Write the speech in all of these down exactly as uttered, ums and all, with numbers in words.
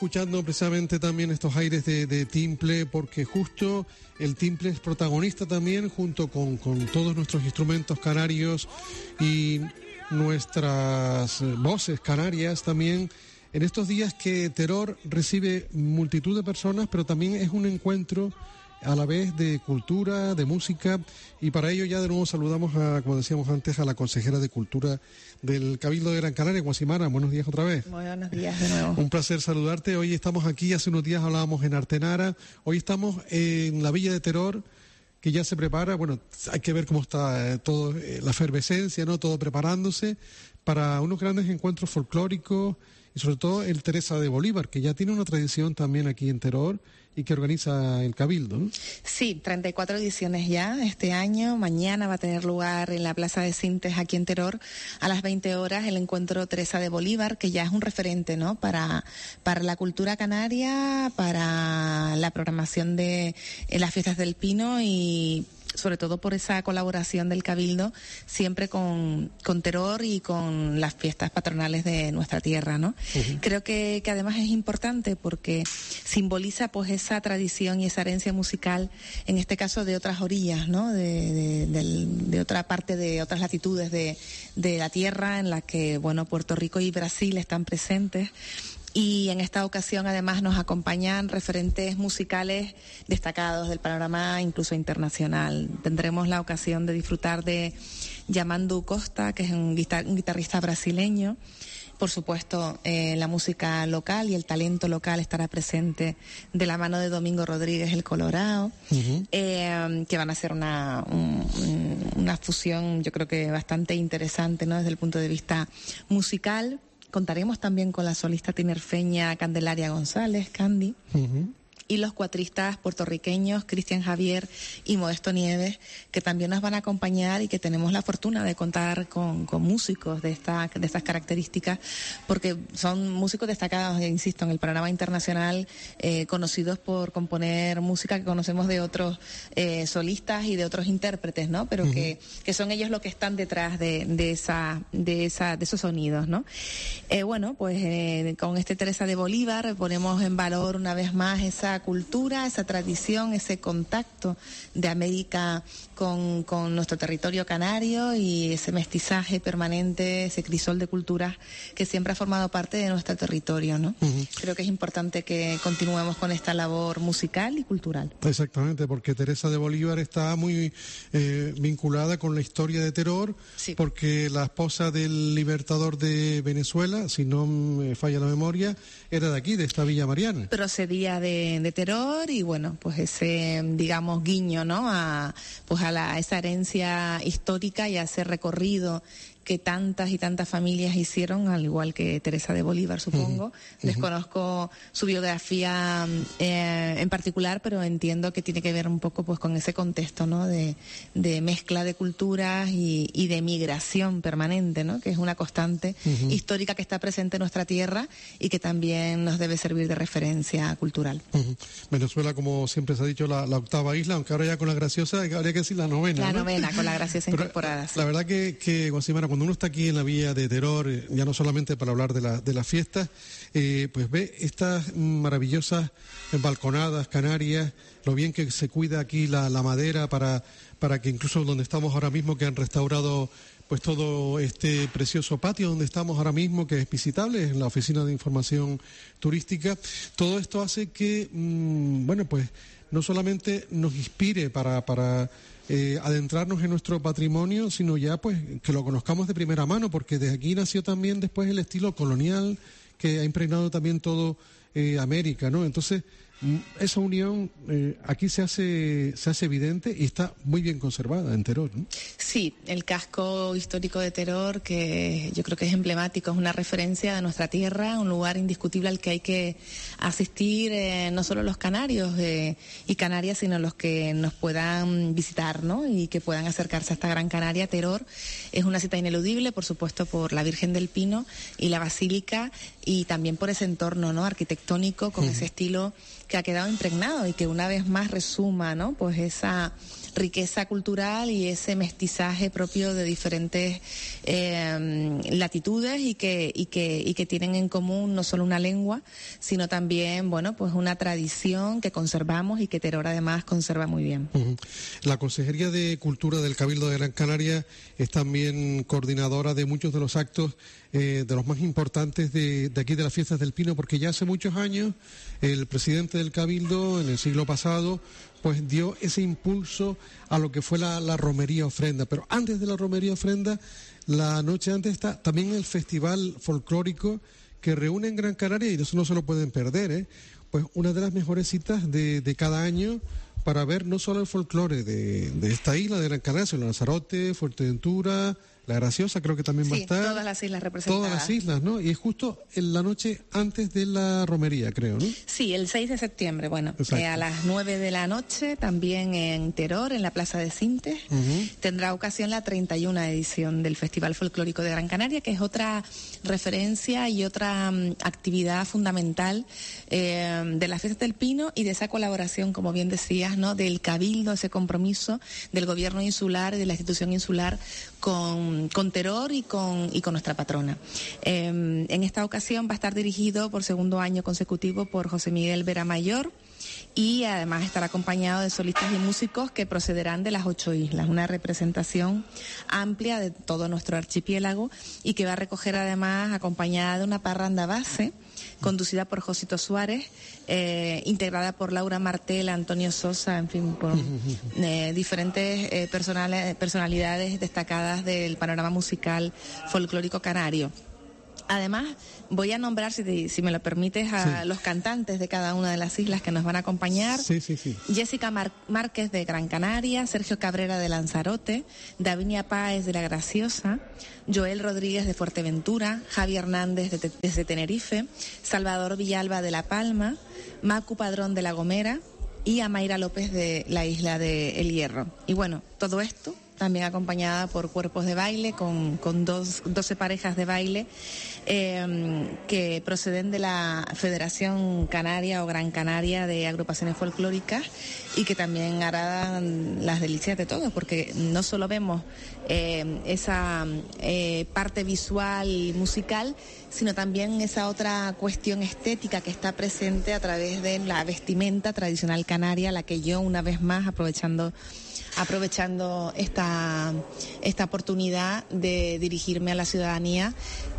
Escuchando precisamente también estos aires de, de timple, porque justo el timple es protagonista también junto con, con todos nuestros instrumentos canarios y nuestras voces canarias también. En estos días que Teror recibe multitud de personas, pero también es un encuentro a la vez de cultura, de música, y para ello ya de nuevo saludamos a, como decíamos antes, a la consejera de Cultura del Cabildo de Gran Canaria, Guasimara. Buenos días otra vez. Muy buenos días de nuevo. Un placer saludarte. Hoy estamos aquí, hace unos días hablábamos en Artenara, hoy estamos en la Villa de Teror, que ya se prepara. Bueno, hay que ver cómo está eh, todo, eh, la efervescencia, ¿no? Todo preparándose para unos grandes encuentros folclóricos y sobre todo el Teresa de Bolívar, que ya tiene una tradición también aquí en Teror y que organiza el Cabildo, ¿no? Sí, treinta y cuatro ediciones ya este año. Mañana va a tener lugar en la Plaza de Sintes, aquí en Teror, a las veinte horas, el encuentro Teresa de Bolívar, que ya es un referente, ¿no? Para, para la cultura canaria, para la programación de eh, las fiestas del Pino y sobre todo por esa colaboración del Cabildo siempre con, con Teror y con las fiestas patronales de nuestra tierra, ¿no? Uh-huh. Creo que, que además es importante porque simboliza pues esa tradición y esa herencia musical, en este caso de otras orillas, ¿no? De, de, de, de otra parte, de otras latitudes de, de la tierra en la que, bueno, Puerto Rico y Brasil están presentes. Y en esta ocasión además nos acompañan referentes musicales destacados del panorama incluso internacional. Tendremos la ocasión de disfrutar de Yamandu Costa, que es un, guitar- un guitarrista brasileño. Por supuesto, eh, la música local y el talento local estará presente de la mano de Domingo Rodríguez, el Colorado, uh-huh. eh, que van a hacer una, un, una fusión, yo creo que bastante interesante, ¿no? Desde el punto de vista musical. Contaremos también con la solista tinerfeña Candelaria González, Candy, uh-huh. y los cuatristas puertorriqueños Cristian Javier y Modesto Nieves, que también nos van a acompañar y que tenemos la fortuna de contar con, con músicos de, esta, de estas características, porque son músicos destacados, insisto, en el panorama internacional, eh, conocidos por componer música que conocemos de otros eh, solistas y de otros intérpretes, ¿no? Pero uh-huh. que, que son ellos los que están detrás de, de, esa, de, esa, de esos sonidos, ¿no? Eh, bueno, pues eh, con este Teresa de Bolívar ponemos en valor una vez más esa cultura, esa tradición, ese contacto de América con, con nuestro territorio canario y ese mestizaje permanente, ese crisol de culturas que siempre ha formado parte de nuestro territorio, ¿no? Uh-huh. Creo que es importante que continuemos con esta labor musical y cultural. Exactamente, porque Teresa de Bolívar está muy eh, vinculada con la historia de Teror, sí. Porque la esposa del libertador de Venezuela, si no me falla la memoria, era de aquí, de esta Villa Mariana. Procedía de, de Teror y bueno, pues ese, digamos, guiño, ¿no? A, pues a la, esa herencia histórica y a ese recorrido que tantas y tantas familias hicieron, al igual que Teresa de Bolívar, supongo. Uh-huh. Desconozco su biografía eh, en particular, pero entiendo que tiene que ver un poco pues con ese contexto, ¿no? De, de mezcla de culturas y, y de migración permanente, ¿no? Que es una constante uh-huh. histórica que está presente en nuestra tierra y que también nos debe servir de referencia cultural. Uh-huh. Venezuela, como siempre se ha dicho, la, la octava isla, aunque ahora ya con la Graciosa habría que decir la novena. La ¿no? novena, con la Graciosa incorporada. La verdad que, que Guasimara, cuando uno está aquí en la Villa de Teror, eh, ya no solamente para hablar de, la, de las fiestas, eh, pues ve estas maravillosas balconadas canarias, lo bien que se cuida aquí la, la madera para, para que incluso donde estamos ahora mismo, que han restaurado pues todo este precioso patio donde estamos ahora mismo, que es visitable, en la Oficina de Información Turística. Todo esto hace que, mmm, bueno, pues no solamente nos inspire para... para Eh, adentrarnos en nuestro patrimonio, sino ya pues que lo conozcamos de primera mano, porque de aquí nació también después el estilo colonial que ha impregnado también todo eh, América, ¿no? Entonces esa unión eh, aquí se hace se hace evidente y está muy bien conservada en Teror, ¿no? Sí, el casco histórico de Teror, que yo creo que es emblemático, es una referencia de nuestra tierra, un lugar indiscutible al que hay que asistir eh, no solo los canarios eh, y canarias, sino los que nos puedan visitar, ¿no? Y que puedan acercarse a esta Gran Canaria. Teror es una cita ineludible, por supuesto, por la Virgen del Pino y la Basílica, y también por ese entorno, ¿no? Arquitectónico, con uh-huh. ese estilo que ha quedado impregnado y que una vez más resuma, ¿no?, pues esa riqueza cultural y ese mestizaje propio de diferentes eh, latitudes y que y que y que tienen en común no solo una lengua, sino también, bueno, pues una tradición que conservamos y que Teror además conserva muy bien. Uh-huh. La Consejería de Cultura del Cabildo de Gran Canaria es también coordinadora de muchos de los actos eh, de los más importantes de, de aquí de las Fiestas del Pino, porque ya hace muchos años el presidente del Cabildo, en el siglo pasado, pues dio ese impulso a lo que fue la, la romería ofrenda. Pero antes de la romería ofrenda, la noche antes está también el festival folclórico que reúne en Gran Canaria, y eso no se lo pueden perder, ¿eh? Pues una de las mejores citas de, de cada año para ver no solo el folclore de, de esta isla de Gran Canaria, sino Lanzarote, Fuerteventura, La Graciosa, creo que también sí, va a estar. Todas las islas representadas. Todas las islas, ¿no? Y es justo en la noche antes de la romería, creo, ¿no? Sí, el seis de septiembre, bueno, eh, a las nueve de la noche, también en Teror, en la Plaza de Sintes, uh-huh. tendrá ocasión la treinta y una edición del Festival Folclórico de Gran Canaria, que es otra referencia y otra um, actividad fundamental eh, de las Fiestas del Pino y de esa colaboración, como bien decías, ¿no?, del Cabildo, ese compromiso del gobierno insular y de la institución insular con, con Teror y con, y con nuestra patrona. Eh, en esta ocasión va a estar dirigido por segundo año consecutivo por José Miguel Vera Mayor y además estará acompañado de solistas y músicos que procederán de las ocho islas, una representación amplia de todo nuestro archipiélago y que va a recoger además acompañada de una parranda base conducida por Josito Suárez, eh, integrada por Laura Martel, Antonio Sosa, en fin, por eh, diferentes eh, personales, personalidades destacadas del panorama musical folclórico canario. Además, voy a nombrar, si, te, si me lo permites, a sí. los cantantes de cada una de las islas que nos van a acompañar. Sí, sí, sí. Jessica Mar- Márquez de Gran Canaria, Sergio Cabrera de Lanzarote, Davinia Páez de La Graciosa, Joel Rodríguez de Fuerteventura, Javi Hernández de te- desde Tenerife, Salvador Villalba de La Palma, Macu Padrón de La Gomera y Amaira López de la isla de El Hierro. Y bueno, todo esto también acompañada por cuerpos de baile, con, con dos, doce parejas de baile eh, que proceden de la Federación Canaria o Gran Canaria de Agrupaciones Folclóricas y que también harán las delicias de todos, porque no solo vemos eh, esa eh, parte visual y musical, sino también esa otra cuestión estética que está presente a través de la vestimenta tradicional canaria, a la que yo, una vez más, aprovechando aprovechando esta, esta oportunidad de dirigirme a la ciudadanía,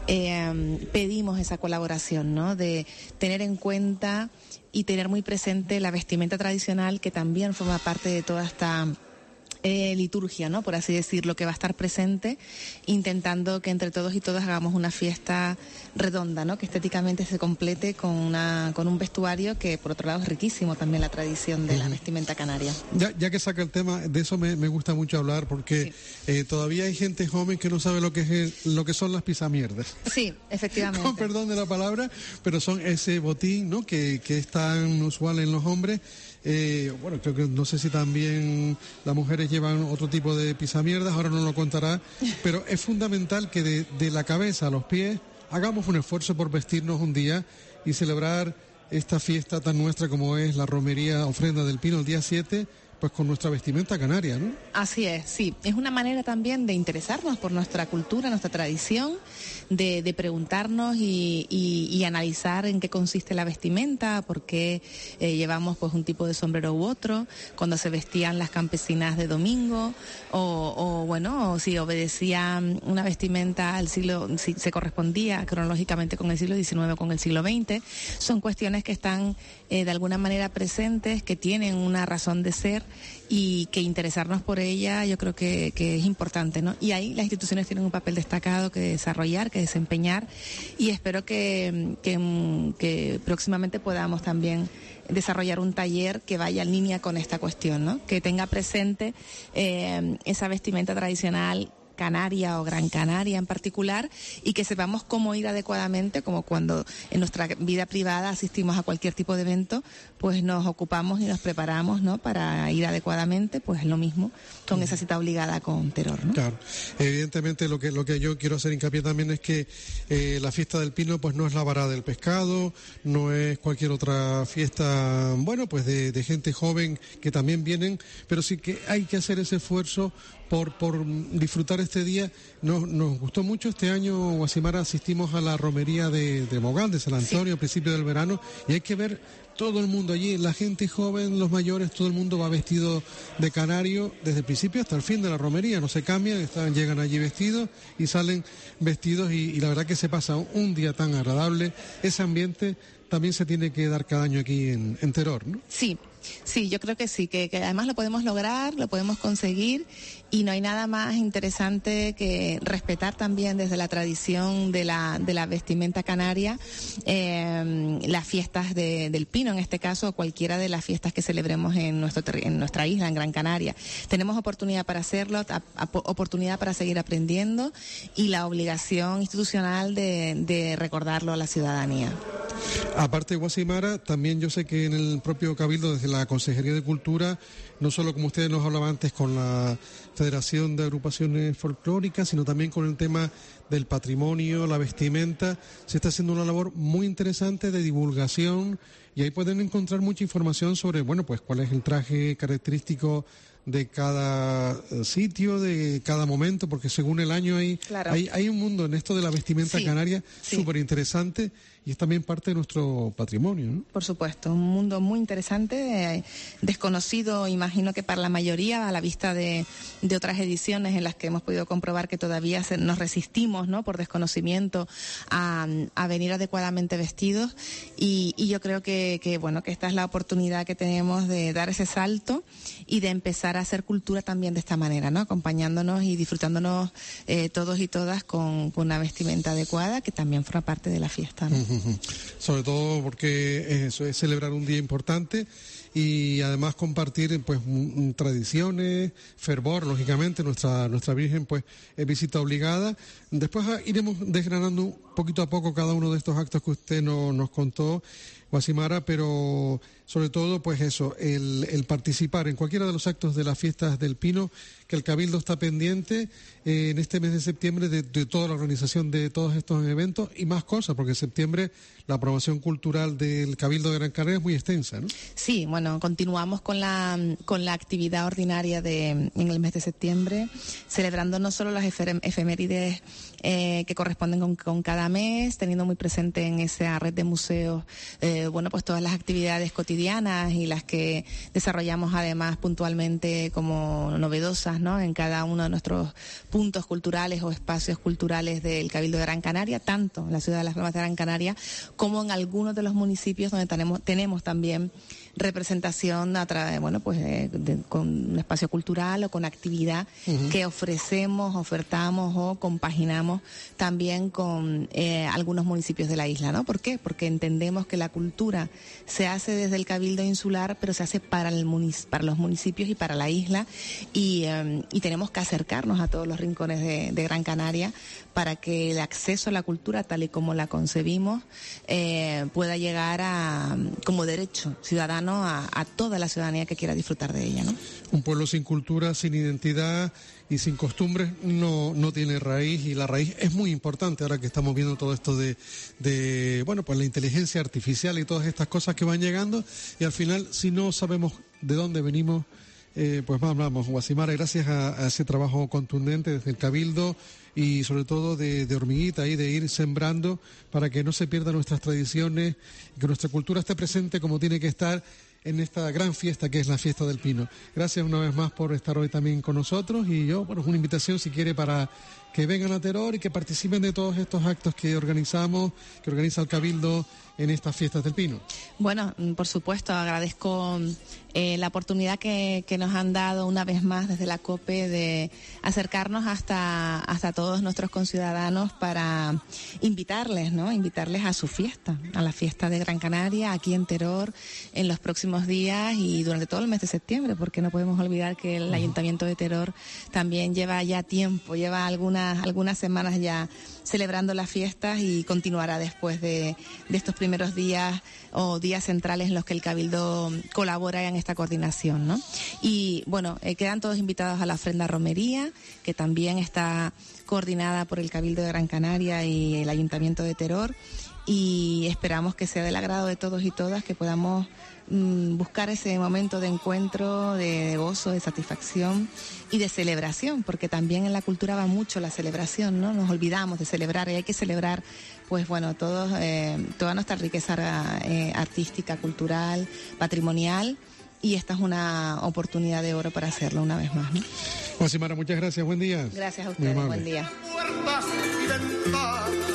eh, pedimos esa colaboración, ¿no?, de tener en cuenta y tener muy presente la vestimenta tradicional, que también forma parte de toda esta Eh, liturgia, ¿no?, por así decirlo, que va a estar presente, intentando que entre todos y todas hagamos una fiesta redonda, ¿no?, que estéticamente se complete con una con un vestuario que, por otro lado, es riquísimo también la tradición de uh-huh. la vestimenta canaria. Ya, ya que saca el tema, de eso me, me gusta mucho hablar, porque sí. eh, todavía hay gente joven que no sabe lo que es el, lo que son las pisamierdas. Sí, efectivamente. Con perdón de la palabra, pero son ese botín, ¿no?, que, que es tan usual en los hombres. Eh, bueno, creo que no sé si también las mujeres llevan otro tipo de pisamierdas, ahora no lo contará, pero es fundamental que de, de la cabeza a los pies hagamos un esfuerzo por vestirnos un día y celebrar esta fiesta tan nuestra como es la romería Ofrenda del Pino el día siete, pues con nuestra vestimenta canaria, ¿no? Así es, sí. Es una manera también de interesarnos por nuestra cultura, nuestra tradición, de, de preguntarnos y, y, y analizar en qué consiste la vestimenta, por qué eh, llevamos pues un tipo de sombrero u otro, cuando se vestían las campesinas de domingo, o, o bueno, o si obedecían una vestimenta al siglo, si se correspondía cronológicamente con el siglo diecinueve o con el siglo veinte. Son cuestiones que están eh, de alguna manera presentes, que tienen una razón de ser, y que interesarnos por ella yo creo que, que es importante, ¿no? Y ahí las instituciones tienen un papel destacado que desarrollar, que desempeñar, y espero que, que, que próximamente podamos también desarrollar un taller que vaya en línea con esta cuestión, ¿no?, que tenga presente eh, esa vestimenta tradicional Canaria o Gran Canaria en particular, y que sepamos cómo ir adecuadamente, como cuando en nuestra vida privada asistimos a cualquier tipo de evento, pues nos ocupamos y nos preparamos, ¿no?, para ir adecuadamente, pues lo mismo con esa cita obligada con Teror, ¿no? Claro, evidentemente lo que lo que yo quiero hacer hincapié también es que eh, la fiesta del Pino pues no es la varada del pescado, no es cualquier otra fiesta, bueno, pues de, de gente joven que también vienen, pero sí que hay que hacer ese esfuerzo por por disfrutar este día. Nos, nos gustó mucho este año, Guasimara, asistimos a la romería de, de Mogán, de San Antonio, sí, al principio del verano, y hay que ver todo el mundo allí, la gente joven, los mayores, todo el mundo va vestido de canario desde el principio hasta el fin de la romería, no se cambian, están, llegan allí vestidos y salen vestidos, y, y la verdad que se pasa un día tan agradable. Ese ambiente también se tiene que dar cada año aquí en, en Teror, ¿no? Sí. Sí, yo creo que sí, que, que además lo podemos lograr, lo podemos conseguir, y no hay nada más interesante que respetar también desde la tradición de la de la vestimenta canaria eh, las fiestas de, del Pino, en este caso, o cualquiera de las fiestas que celebremos en nuestro en nuestra isla, en Gran Canaria. Tenemos oportunidad para hacerlo, a, a, oportunidad para seguir aprendiendo, y la obligación institucional de, de recordarlo a la ciudadanía. Aparte de Guasimara, también yo sé que en el propio Cabildo, desde la Consejería de Cultura, no solo como ustedes nos hablaban antes con la Federación de Agrupaciones Folclóricas, sino también con el tema del patrimonio, la vestimenta, se está haciendo una labor muy interesante de divulgación, y ahí pueden encontrar mucha información sobre, bueno, pues cuál es el traje característico de cada sitio, de cada momento, porque según el año hay, claro, hay, hay un mundo en esto de la vestimenta sí, canaria sí, súper interesante, y es también parte de nuestro patrimonio, ¿no? Por supuesto, un mundo muy interesante, eh, desconocido, imagino que para la mayoría, a la vista de, de otras ediciones en las que hemos podido comprobar que todavía se, nos resistimos, ¿no?, por desconocimiento a, a venir adecuadamente vestidos, y, y yo creo que, que, bueno, que esta es la oportunidad que tenemos de dar ese salto y de empezar a hacer cultura también de esta manera, ¿no?, acompañándonos y disfrutándonos eh, todos y todas con, con una vestimenta adecuada, que también forma parte de la fiesta, ¿no? Uh-huh. Sobre todo porque eso es celebrar un día importante, y además compartir pues m- tradiciones, fervor, lógicamente, nuestra nuestra Virgen pues es visita obligada. Después iremos desgranando poquito a poco cada uno de estos actos que usted no, nos contó, Guasimara, pero sobre todo pues eso, el, el participar en cualquiera de los actos de las fiestas del Pino, que el Cabildo está pendiente eh, en este mes de septiembre de, de toda la organización de todos estos eventos y más cosas, porque en septiembre la programación cultural del Cabildo de Gran Canaria es muy extensa, ¿no? Sí, bueno, continuamos con la con la actividad ordinaria de en el mes de septiembre, celebrando no solo las efemérides eh, que corresponden con, con cada mes, teniendo muy presente en esa red de museos, eh, bueno, pues todas las actividades cotidianas y las que desarrollamos además puntualmente como novedosas, ¿no?, en cada uno de nuestros puntos culturales o espacios culturales del Cabildo de Gran Canaria, tanto en la ciudad de Las Palmas de Gran Canaria como en algunos de los municipios donde tenemos, tenemos también representación a través, bueno, pues de, de, con un espacio cultural o con actividad uh-huh. que ofrecemos, ofertamos o compaginamos también con eh, algunos municipios de la isla, ¿no? ¿Por qué? Porque entendemos que la cultura se hace desde el Cabildo Insular, pero se hace para el munic- para los municipios y para la isla, y, um, y tenemos que acercarnos a todos los rincones de, de Gran Canaria para que el acceso a la cultura, tal y como la concebimos, eh, pueda llegar a como derecho ciudadano A, a toda la ciudadanía que quiera disfrutar de ella, ¿no? Un pueblo sin cultura, sin identidad y sin costumbres no no tiene raíz, y la raíz es muy importante ahora que estamos viendo todo esto de, de bueno, pues la inteligencia artificial y todas estas cosas que van llegando, y al final si no sabemos de dónde venimos, eh, pues más hablamos. Guasimara, gracias a, a ese trabajo contundente desde el Cabildo y sobre todo de, de hormiguita y de ir sembrando para que no se pierdan nuestras tradiciones y que nuestra cultura esté presente como tiene que estar en esta gran fiesta que es la Fiesta del Pino. Gracias una vez más por estar hoy también con nosotros, y yo, bueno, es una invitación si quiere para que vengan a Teror y que participen de todos estos actos que organizamos, que organiza el Cabildo en estas fiestas del Pino. Bueno, por supuesto, agradezco eh, la oportunidad que, que nos han dado una vez más desde la COPE de acercarnos hasta, hasta todos nuestros conciudadanos para invitarles, ¿no? Invitarles a su fiesta, a la fiesta de Gran Canaria, aquí en Teror, en los próximos próximos días y durante todo el mes de septiembre, porque no podemos olvidar que el Ayuntamiento de Teror también lleva ya tiempo, lleva algunas, algunas semanas ya celebrando las fiestas y continuará después de, de estos primeros días o días centrales en los que el Cabildo colabora en esta coordinación, ¿no? Y bueno, eh, quedan todos invitados a la ofrenda romería, que también está coordinada por el Cabildo de Gran Canaria y el Ayuntamiento de Teror, y esperamos que sea del agrado de todos y todas, que podamos mmm, buscar ese momento de encuentro, de, de gozo, de satisfacción y de celebración, porque también en la cultura va mucho la celebración, ¿no? Nos olvidamos de celebrar y hay que celebrar, pues bueno, todos, eh, toda nuestra riqueza eh, artística, cultural, patrimonial, y esta es una oportunidad de oro para hacerlo una vez más, ¿no? Guasimara, muchas gracias, buen día. Gracias a ustedes, buen día.